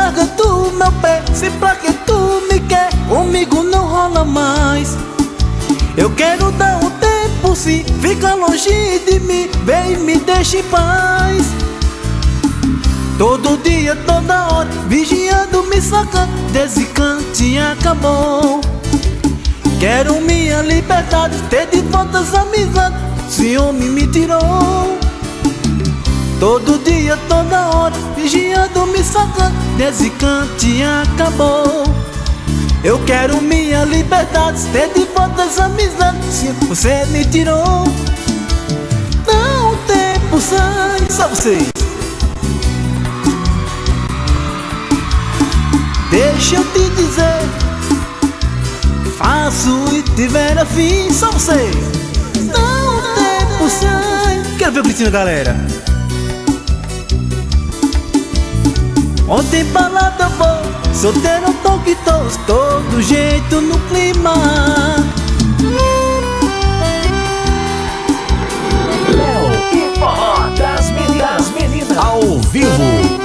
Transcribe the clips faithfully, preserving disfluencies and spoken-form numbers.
larga do meu pé, se pra que tu me quer, comigo não rola mais. Eu quero dar um tempo, se fica longe de mim, vem e me deixa em paz. Todo dia, toda hora, vigiando, me sacando, descante acabou. Quero minha liberdade, ter de volta as amizades, ciúme me tirou. Todo dia, toda hora, vigiando, me sacando, descante acabou. Eu quero minha liberdade, ter de volta as amizades, se você me tirou. Não, o tempo sai, só vocês. Deixa eu te dizer, faço e tiver afim, só vocês. Não, o tempo sai. Quero ver o gritinho, galera. Ontem balada eu vou, solteiro toque todos, todo jeito no clima. Léo e Forró das meninas, meninas ao vivo.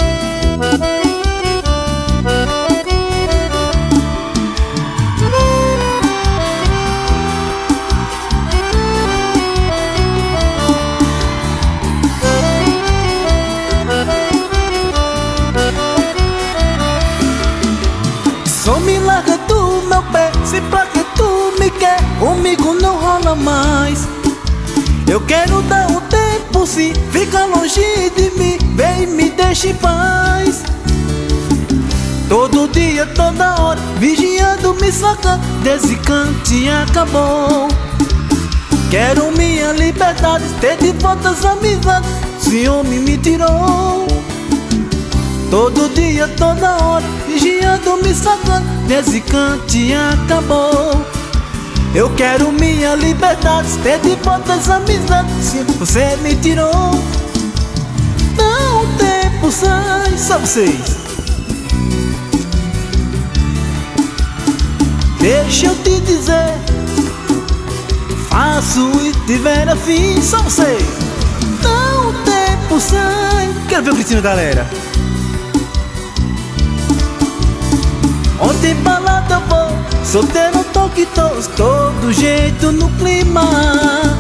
Só me larga do meu pé, se pra que tu me quer, comigo não rola mais. Eu quero dar um tempo, se fica longe de mim, vem e me deixa em paz. Todo dia, toda hora, vigiando, me sacando, descante acabou. Quero minha liberdade, ter de volta as amizades, ciúme me tirou. Todo dia, toda hora, vigiando, me sacando, descante acabou. Eu quero minha liberdade, ter de volta as amizades, se você me tirou. Não, o tempo sai, só vocês. Deixa eu te dizer, faço e tiver afim, só vocês. Não, o tempo sai. Quero ver o gritinho, galera. Ontem balada eu vou, solteiro toque todos, todo jeito no clima.